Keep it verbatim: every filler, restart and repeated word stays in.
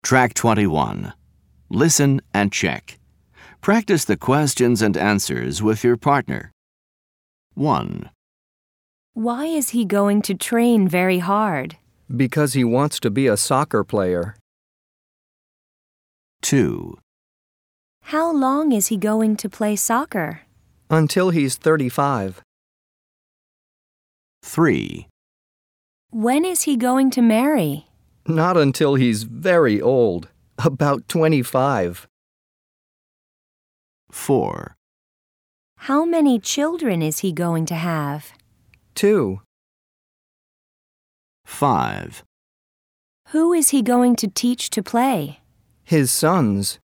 Track twenty-one. Listen and check. Practice the questions and answers with your partner. one. Why is he going to train very hard? Because he wants to be a soccer player. two. How long is he going to play soccer? Until he's thirty-five. three. When is he going to marry? Not until he's very old, about twenty-five. four. How many children is he going to have? Two. five. Who is he going to teach to play? His sons.